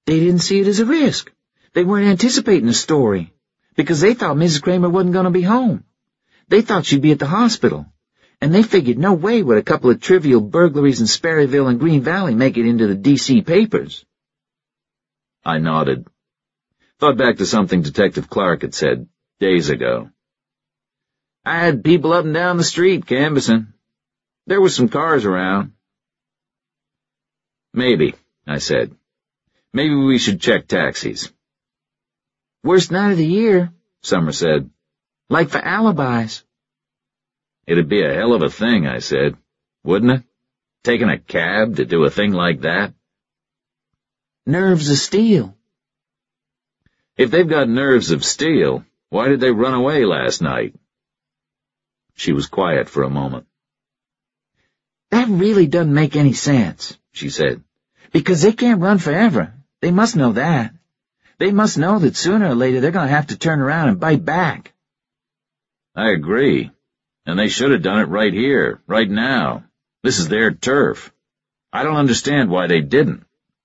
They didn't see it as a risk. They weren't anticipating a story, because they thought Mrs. Kramer wasn't going to be home. They thought she'd be at the hospital, and they figured no way would a couple of trivial burglaries in Sperryville and Green Valley make it into the D.C. papers. I nodded. Thought back to something Detective Clark had said days ago. I had people up and down the street canvassing. There were some cars around. Maybe, I said. Maybe we should check taxis. Worst night of the year, Summer said. Like for alibis. It'd be a hell of a thing, I said. Wouldn't it? Taking a cab to do a thing like that? Nerves of steel. If they've got nerves of steel, why did they run away last night? She was quiet for a moment. That really doesn't make any sense, she said, because they can't run forever. They must know that. They must know that sooner or later they're going to have to turn around and bite back. I agree. And they should have done it right here, right now. This is their turf. I don't understand why they didn't.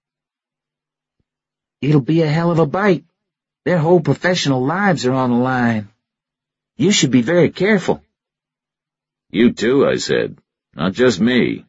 It'll be a hell of a bite. Their whole professional lives are on the line. You should be very careful. You too, I said. Not just me.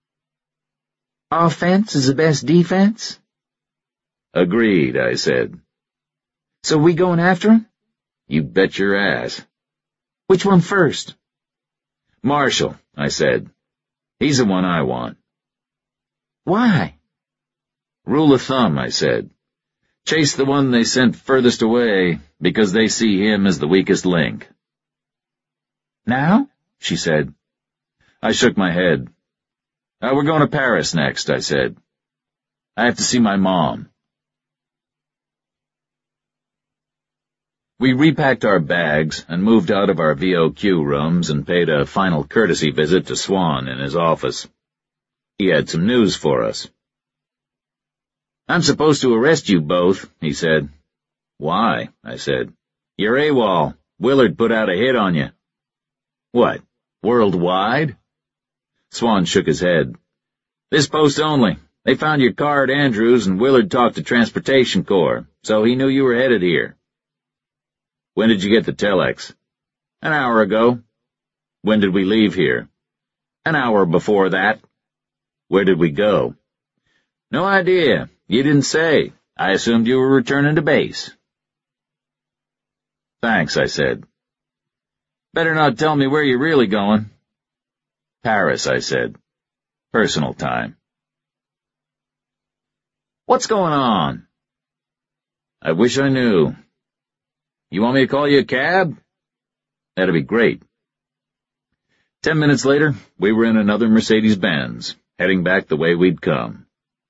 Offense is the best defense? Agreed, I said. So we going after him? You bet your ass. Which one first? Marshall, I said. He's the one I want. Why? Rule of thumb, I said. Chase the one they sent furthest away, because they see him as the weakest link. Now? She said. I shook my head. We're going to Paris next, I said. I have to see my mom. We repacked our bags and moved out of our VOQ rooms and paid a final courtesy visit to Swan in his office. He had some news for us. I'm supposed to arrest you both, he said. Why? I said. You're AWOL. Willard put out a hit on you. What? Worldwide? Swan shook his head. This post only. They found your car at Andrews and Willard talked to Transportation Corps, so he knew you were headed here. When did you get the telex? An hour ago. When did we leave here? An hour before that. Where did we go? No idea. You didn't say. I assumed you were returning to base. Thanks, I said. Better not tell me where you're really going. Paris, I said. Personal time. What's going on? I wish I knew. You want me to call you a cab? That'd be great. 10 minutes later, we were in another Mercedes-Benz, heading back the way we'd come.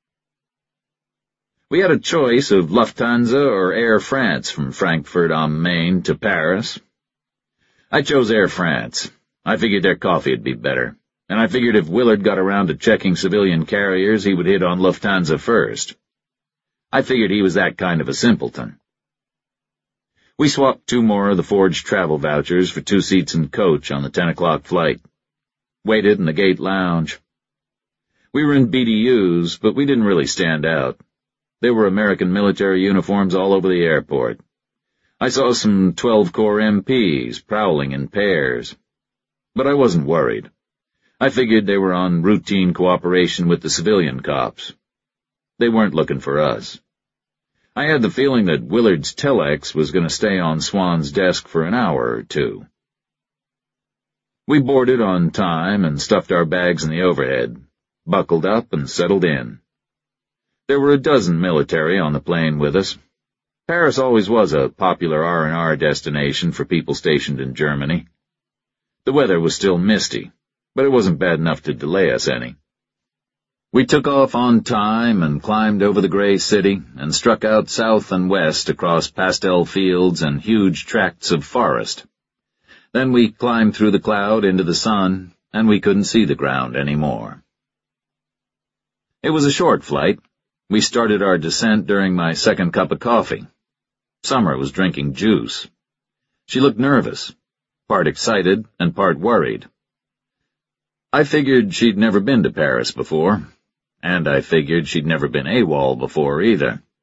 We had a choice of Lufthansa or Air France from Frankfurt am Main to Paris. I chose Air France. I figured their coffee'd be better, and I figured if Willard got around to checking civilian carriers, he would hit on Lufthansa first. I figured he was that kind of a simpleton. We swapped 2 more of the forged travel vouchers for 2 seats in coach on the 10 o'clock flight. Waited in the gate lounge. We were in BDUs, but we didn't really stand out. There were American military uniforms all over the airport. I saw some 12-corps MPs prowling in pairs. But I wasn't worried. I figured they were on routine cooperation with the civilian cops. They weren't looking for us. I had the feeling that Willard's telex was going to stay on Swan's desk for an hour or 2. We boarded on time and stuffed our bags in the overhead, buckled up and settled in. There were a dozen military on the plane with us. Paris always was a popular R&R destination for people stationed in Germany. The weather was still misty, but it wasn't bad enough to delay us any. We took off on time and climbed over the gray city and struck out south and west across pastel fields and huge tracts of forest. Then we climbed through the cloud into the sun, and we couldn't see the ground anymore. It was a short flight. We started our descent during my second cup of coffee. Summer was drinking juice. She looked nervous, part excited and part worried. I figured she'd never been to Paris before, and I figured she'd never been AWOL before either.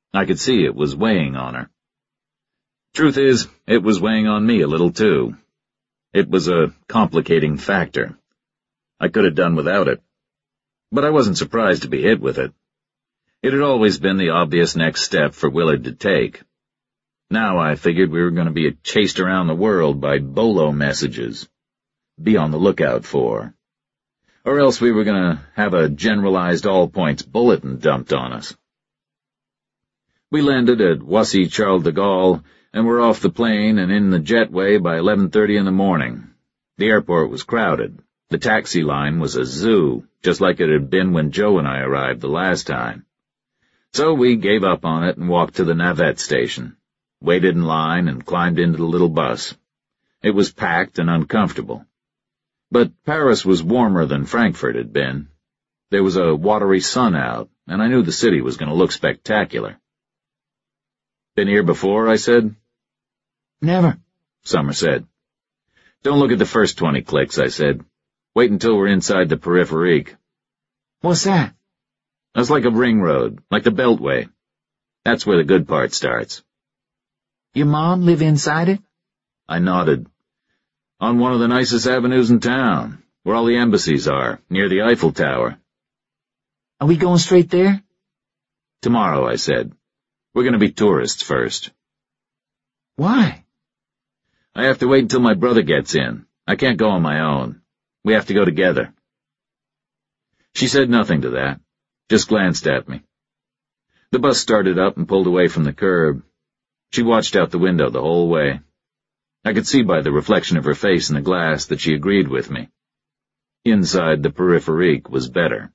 I could see it was weighing on her. Truth is, it was weighing on me a little too. It was a complicating factor. I could have done without it. But I wasn't surprised to be hit with it. It had always been the obvious next step for Willard to take. Now I figured we were going to be chased around the world by bolo messages. Be on the lookout for. Or else we were going to have a generalized all-points bulletin dumped on us. We landed at Roissy-Charles de Gaulle and were off the plane and in the jetway by 11:30 in the morning. The airport was crowded. The taxi line was a zoo, just like it had been when Joe and I arrived the last time. So we gave up on it and walked to the Navette station, waited in line and climbed into the little bus. It was packed and uncomfortable. But Paris was warmer than Frankfurt had been. There was a watery sun out, and I knew the city was going to look spectacular. "Been here before?" I said. "Never," Summer said. "Don't look at the first 20 clicks," I said. "Wait until we're inside the Périphérique." "What's that?" "That's like a ring road, like the Beltway. That's where the good part starts." "Your mom live inside it?" I nodded. "On one of the nicest avenues in town, where all the embassies are, near the Eiffel Tower." "Are we going straight there?" "Tomorrow," I said. "We're going to be tourists first." "Why?" "I have to wait until my brother gets in. I can't go on my own. We have to go together." She said nothing to that, just glanced at me. The bus started up and pulled away from the curb. She watched out the window the whole way. I could see by the reflection of her face in the glass that she agreed with me. Inside the Périphérique was better.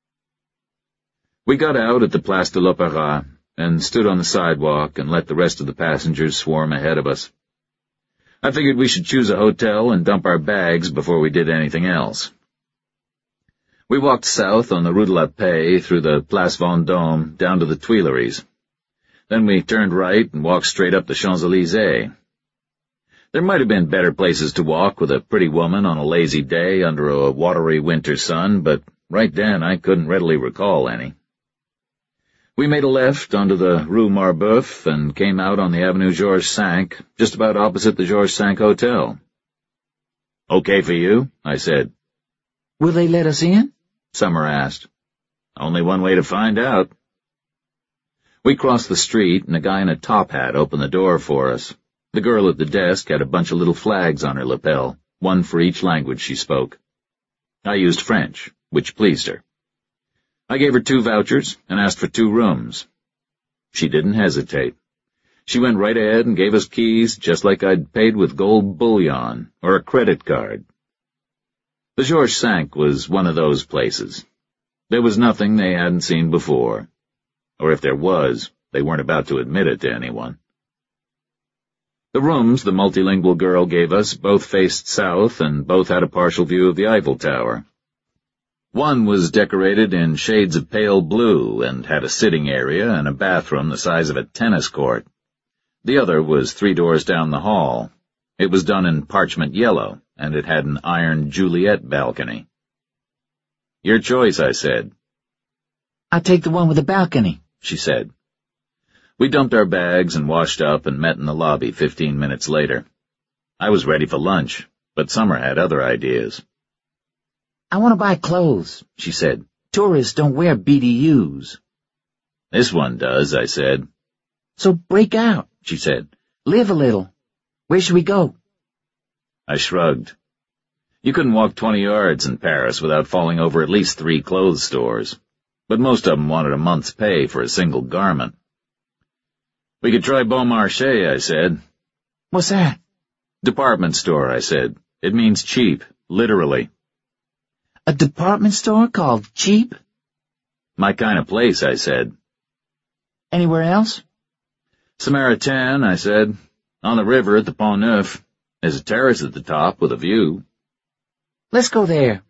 We got out at the Place de l'Opéra and stood on the sidewalk and let the rest of the passengers swarm ahead of us. I figured we should choose a hotel and dump our bags before we did anything else. We walked south on the Rue de la Paix through the Place Vendôme down to the Tuileries. Then we turned right and walked straight up the Champs-Élysées. There might have been better places to walk with a pretty woman on a lazy day under a watery winter sun, but right then I couldn't readily recall any. We made a left onto the Rue Marbeuf and came out on the Avenue Georges V, just about opposite the Georges V Hotel. "Okay for you?" I said. "Will they let us in?" Summer asked. "Only one way to find out." We crossed the street, and a guy in a top hat opened the door for us. The girl at the desk had a bunch of little flags on her lapel, one for each language she spoke. I used French, which pleased her. I gave her 2 vouchers and asked for 2 rooms. She didn't hesitate. She went right ahead and gave us keys just like I'd paid with gold bullion or a credit card. The Georges V was one of those places. There was nothing they hadn't seen before. Or if there was, they weren't about to admit it to anyone. The rooms the multilingual girl gave us both faced south and both had a partial view of the Eiffel Tower. One was decorated in shades of pale blue and had a sitting area and a bathroom the size of a tennis court. The other was 3 doors down the hall. It was done in parchment yellow, and it had an iron Juliet balcony. "Your choice," I said. "I'll take the one with the balcony," she said. We dumped our bags and washed up and met in the lobby 15 minutes later. I was ready for lunch, but Summer had other ideas. "I want to buy clothes," she said. "Tourists don't wear BDUs." "This one does," I said. "So break out," she said. "Live a little. Where should we go?" I shrugged. You couldn't walk 20 yards in Paris without falling over at least 3 clothes stores, but most of them wanted a month's pay for a single garment. "We could try Bon Marché," I said. "What's that?" "Department store," I said. "It means cheap, literally." "A department store called Cheap?" "My kind of place," I said. "Anywhere else?" "Samaritain," I said. "On the river at the Pont Neuf. There's a terrace at the top with a view." "Let's go there."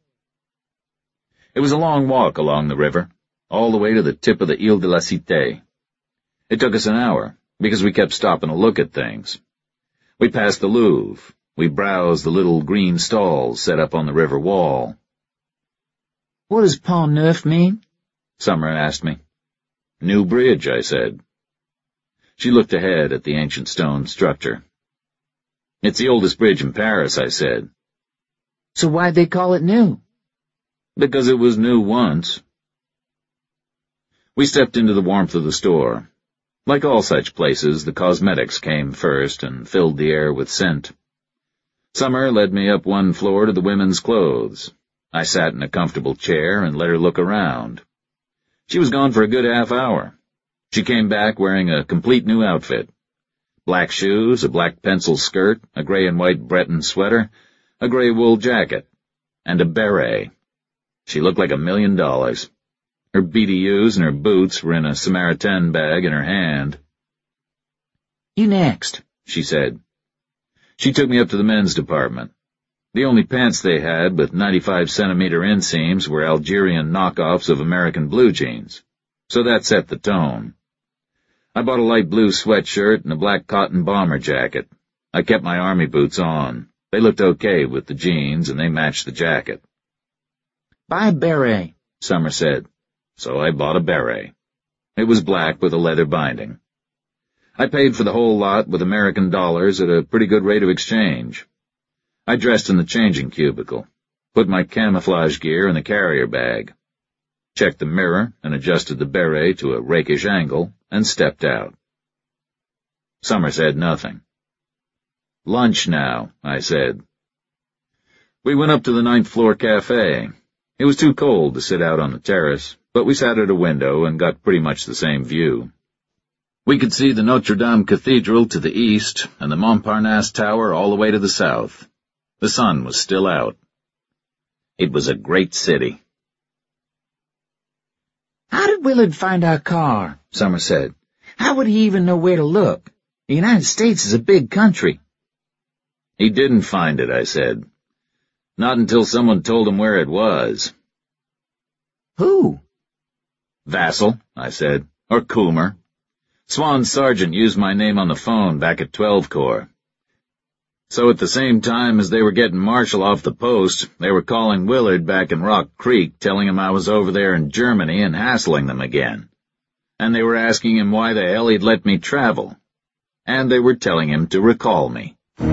It was a long walk along the river, all the way to the tip of the Ile de la Cité. It took us an hour, because we kept stopping to look at things. We passed the Louvre. We browsed the little green stalls set up on the river wall. "What does Pont Neuf mean?" Summer asked me. "New bridge," I said. She looked ahead at the ancient stone structure. "It's the oldest bridge in Paris," I said. "So why'd they call it new?" "Because it was new once." We stepped into the warmth of the store. Like all such places, the cosmetics came first and filled the air with scent. Summer led me up one floor to the women's clothes. I sat in a comfortable chair and let her look around. She was gone for a good half hour. She came back wearing a complete new outfit. Black shoes, a black pencil skirt, a gray and white Breton sweater, a gray wool jacket, and a beret. She looked like $1 million. Her BDUs and her boots were in a Samaritan bag in her hand. "You next," she said. She took me up to the men's department. The only pants they had with 95-centimeter inseams were Algerian knockoffs of American blue jeans, so that set the tone. I bought a light blue sweatshirt and a black cotton bomber jacket. I kept my army boots on. They looked okay with the jeans, and they matched the jacket. "Buy a beret," Summer said. So I bought a beret. It was black with a leather binding. I paid for the whole lot with American dollars at a pretty good rate of exchange. I dressed in the changing cubicle, put my camouflage gear in the carrier bag, checked the mirror and adjusted the beret to a rakish angle, and stepped out. Summer said nothing. "Lunch now," I said. We went up to the 9th floor cafe. It was too cold to sit out on the terrace, but we sat at a window and got pretty much the same view. We could see the Notre Dame Cathedral to the east and the Montparnasse Tower all the way to the south. The sun was still out. It was a great city. "How did Willard find our car?" Summer said. "How would he even know where to look? The United States is a big country." "He didn't find it," I said. "Not until someone told him where it was." "Who?" "Vassal," I said. "Or Coomer. Swan Sargent used my name on the phone back at 12 Corps. So at the same time as they were getting Marshall off the post, they were calling Willard back in Rock Creek, telling him I was over there in Germany and hassling them again. And they were asking him why the hell he'd let me travel. And they were telling him to recall me."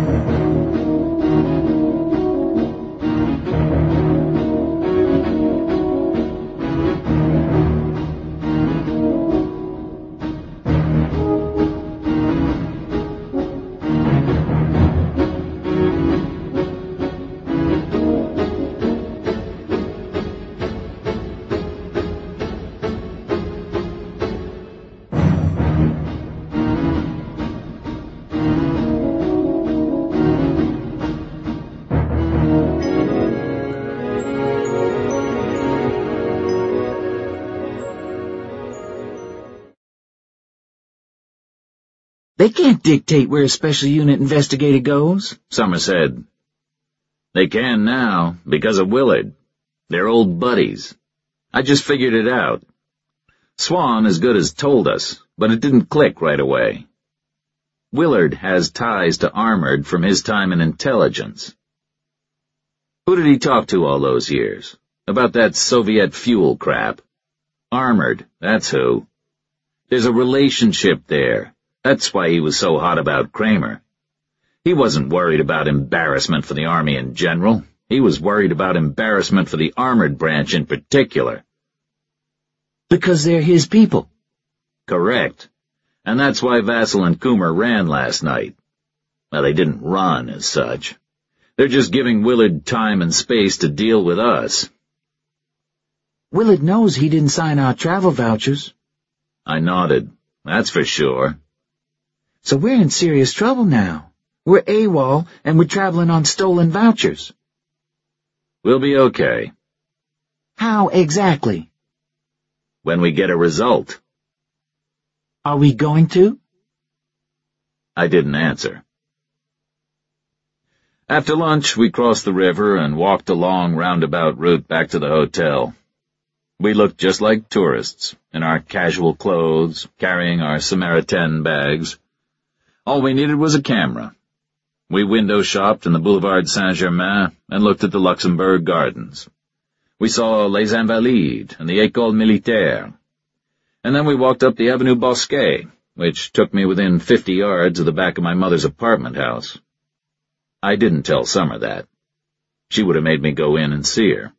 "They can't dictate where a special unit investigator goes," Summer said. "They can now, because of Willard. They're old buddies. I just figured it out. Swan as good as told us, but it didn't click right away. Willard has ties to Armored from his time in intelligence. Who did he talk to all those years? About that Soviet fuel crap? Armored, that's who. There's a relationship there. That's why he was so hot about Kramer. He wasn't worried about embarrassment for the Army in general. He was worried about embarrassment for the Armored branch in particular." "Because they're his people." "Correct. And that's why Vassal and Coomer ran last night. Well, they didn't run as such. They're just giving Willard time and space to deal with us." "Willard knows he didn't sign our travel vouchers." I nodded. "That's for sure." "So we're in serious trouble now. We're AWOL, and we're traveling on stolen vouchers." "We'll be okay." "How exactly?" "When we get a result." "Are we going to?" I didn't answer. After lunch, we crossed the river and walked a long roundabout route back to the hotel. We looked just like tourists, in our casual clothes, carrying our Samaritan bags. All we needed was a camera. We window-shopped in the Boulevard Saint-Germain and looked at the Luxembourg Gardens. We saw Les Invalides and the École Militaire. And then we walked up the Avenue Bosquet, which took me within 50 yards of the back of my mother's apartment house. I didn't tell Summer that. She would have made me go in and see her.